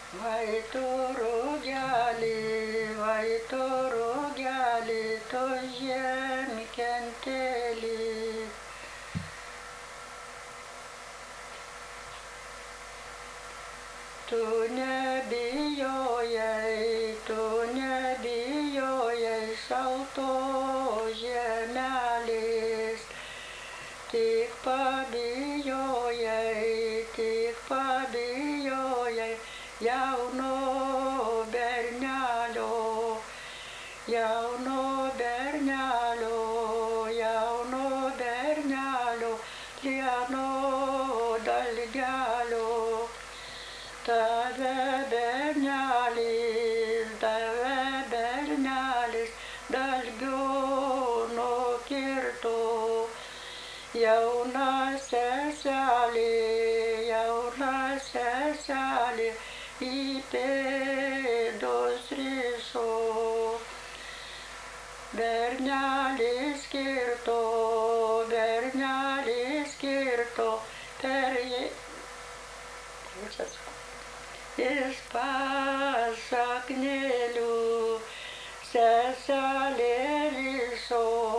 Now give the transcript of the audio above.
Vai tu rugelį, tu žemė kentelį. Tu nebijojai šaltos žemelės, tik pabijojai jauno bernelio, plieno dalgelio. Tave bernelis dalgiu nukirto, jauna seselė į pėdus rišo. Bernelis kirto per iš pašaknėlių seselė rišo.